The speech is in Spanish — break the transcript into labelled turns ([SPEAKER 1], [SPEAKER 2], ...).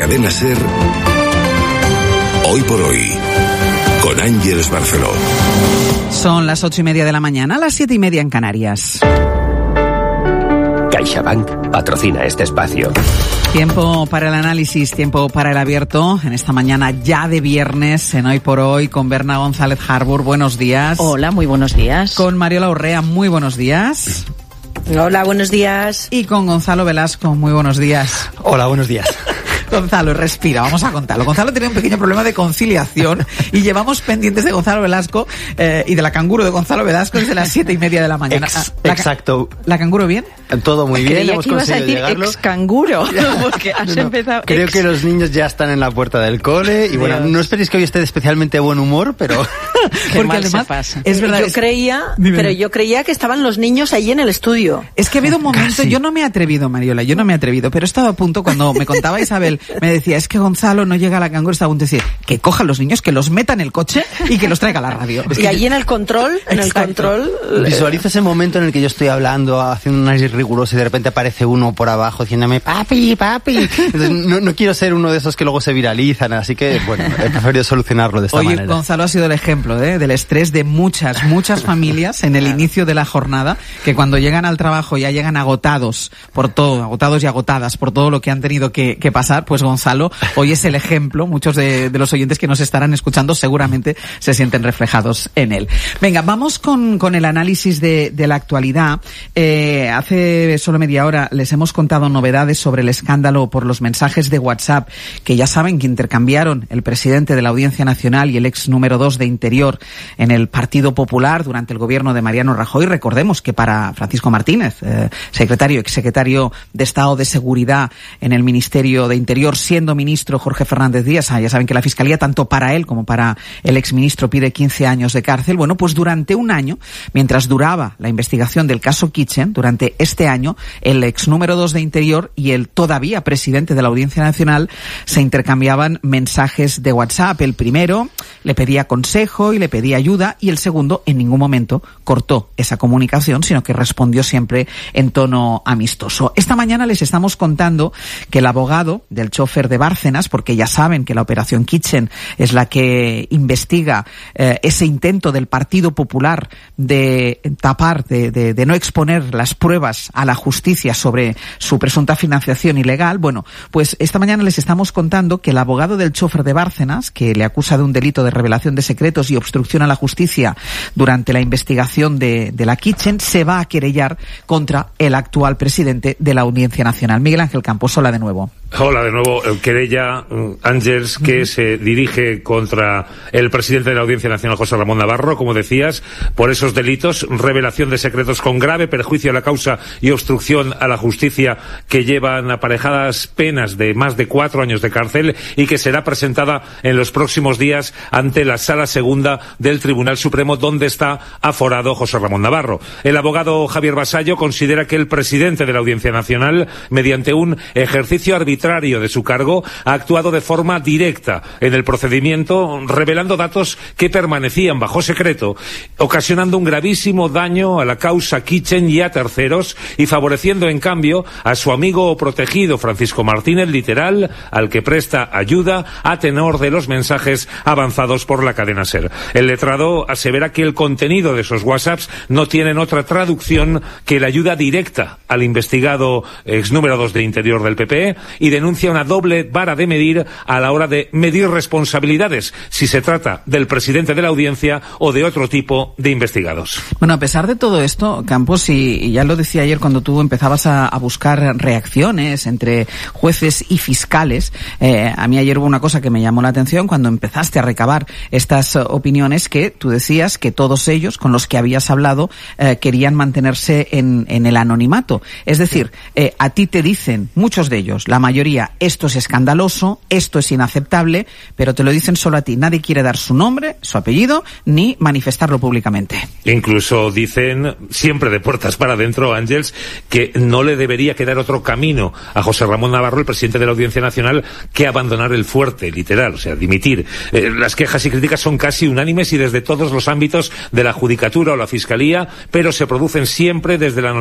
[SPEAKER 1] Cadena SER, Hoy por Hoy, con Ángeles Barceló.
[SPEAKER 2] Son las 8:30 de la mañana, las 7:30 en Canarias.
[SPEAKER 3] CaixaBank patrocina este espacio.
[SPEAKER 2] Tiempo para el análisis, tiempo para el abierto, en esta mañana ya de viernes, en Hoy por Hoy, con Berna González Harbour. Buenos días.
[SPEAKER 4] Hola, muy buenos días.
[SPEAKER 2] Con Mariola Urrea, muy buenos días.
[SPEAKER 5] Hola, buenos días.
[SPEAKER 2] Y con Gonzalo Velasco, muy buenos días.
[SPEAKER 6] Hola, buenos días.
[SPEAKER 2] Gonzalo, respira, vamos a contarlo. Gonzalo tenía un pequeño problema de conciliación y llevamos pendientes de Gonzalo Velasco y de la canguro de Gonzalo Velasco desde las 7:30 de la mañana.
[SPEAKER 6] Exacto.
[SPEAKER 2] ¿La canguro bien?
[SPEAKER 6] Todo muy bien,
[SPEAKER 4] Creía
[SPEAKER 6] hemos
[SPEAKER 4] que ibas a
[SPEAKER 6] conseguido
[SPEAKER 4] decir
[SPEAKER 6] llegarlo.
[SPEAKER 4] ex-canguro, porque has empezado
[SPEAKER 6] Creo que los niños ya están en la puerta del cole y bueno, no esperéis que hoy esté de especialmente buen humor, pero...
[SPEAKER 2] Porque además,
[SPEAKER 4] pasa.
[SPEAKER 2] es verdad,
[SPEAKER 5] yo creía que estaban los niños allí en el estudio.
[SPEAKER 2] Es que ha habido un momento,
[SPEAKER 6] Casi.
[SPEAKER 2] yo no me he atrevido, Mariola, pero he estado a punto, cuando me contaba Isabel, me decía, es que Gonzalo no llega a la canguro, estaba a punto de decir, que cojan los niños, que los metan en el coche y que los traiga a la radio.
[SPEAKER 5] Y allí en el control,
[SPEAKER 6] Visualizo ese momento en el que yo estoy hablando, haciendo un análisis riguroso y de repente aparece uno por abajo diciéndome, papi. Entonces, no quiero ser uno de esos que luego se viralizan, así que, bueno, he preferido solucionarlo de esta manera.
[SPEAKER 2] Oye, Gonzalo ha sido el ejemplo del estrés de muchas familias en el inicio de la jornada, que cuando llegan al trabajo ya llegan agotados por todo, agotados y agotadas por todo lo que han tenido que pasar. Pues Gonzalo hoy es el ejemplo. Muchos de los oyentes que nos estarán escuchando seguramente se sienten reflejados en él. Venga, vamos con el análisis de la actualidad. Hace solo media hora les hemos contado novedades sobre el escándalo por los mensajes de WhatsApp que ya saben que intercambiaron el presidente de la Audiencia Nacional y el ex número 2 de Interior en el Partido Popular durante el gobierno de Mariano Rajoy. Recordemos que para Francisco Martínez, exsecretario de Estado de Seguridad en el Ministerio de Interior, siendo ministro Jorge Fernández Díaz, ya saben que la Fiscalía, tanto para él como para el exministro, pide 15 años de cárcel. Bueno, pues durante un año, mientras duraba la investigación del caso Kitchen, durante este año, el ex número 2 de Interior y el todavía presidente de la Audiencia Nacional se intercambiaban mensajes de WhatsApp. El primero le pedía consejo y le pedía ayuda, y el segundo en ningún momento cortó esa comunicación, sino que respondió siempre en tono amistoso. Esta mañana les estamos contando que el abogado del chofer de Bárcenas, porque ya saben que la operación Kitchen es la que investiga ese intento del Partido Popular de tapar, de no exponer las pruebas a la justicia sobre su presunta financiación ilegal. Bueno, pues esta mañana les estamos contando que el abogado del chofer de Bárcenas, que le acusa de un delito de revelación de secretos y obstrucción a la justicia durante la investigación de la Kitchen, se va a querellar contra el actual presidente de la Audiencia Nacional. Miguel Ángel Campos, hola de nuevo.
[SPEAKER 7] Hola de nuevo. Querella, Ángels, que se dirige contra el presidente de la Audiencia Nacional, José Ramón Navarro, como decías, por esos delitos, revelación de secretos con grave perjuicio a la causa y obstrucción a la justicia, que llevan aparejadas penas de más de 4 años de cárcel y que será presentada en los próximos días ante la Sala Segunda del Tribunal Supremo, donde está aforado José Ramón Navarro. El abogado Javier Basallo considera que el presidente de la Audiencia Nacional, mediante un ejercicio arbitrario de su cargo, ha actuado de forma directa en el procedimiento, revelando datos que permanecían bajo secreto, ocasionando un gravísimo daño a la causa Kitchen y a terceros, y favoreciendo en cambio a su amigo o protegido Francisco Martínez, literal, al que presta ayuda a tenor de los mensajes avanzados por la cadena SER. El letrado asevera que el contenido de esos WhatsApps no tienen otra traducción que la ayuda directa al investigado ex número 2 de Interior del PP, y denuncia una doble vara de medir a la hora de medir responsabilidades, si se trata del presidente de la Audiencia o de otro tipo de investigados.
[SPEAKER 2] Bueno, a pesar de todo esto, Campos, y ya lo decía ayer cuando tú empezabas a buscar reacciones entre jueces y fiscales, a mí ayer hubo una cosa que me llamó la atención cuando empezaste a recabar estas opiniones, que tú decías que todos ellos con los que habías hablado querían mantenerse en el anonimato. Es decir, a ti te dicen, muchos de ellos, la mayoría, esto es escandaloso, esto es inaceptable, pero te lo dicen solo a ti. Nadie quiere dar su nombre, su apellido, ni manifestarlo públicamente.
[SPEAKER 7] Incluso dicen, siempre de puertas para adentro, Ángels, que no le debería quedar otro camino a José Ramón Navarro, el presidente de la Audiencia Nacional, que abandonar el fuerte, literal, o sea, dimitir. Las quejas y críticas son casi unánimes y desde todos los ámbitos de la judicatura o la fiscalía, pero se producen siempre desde la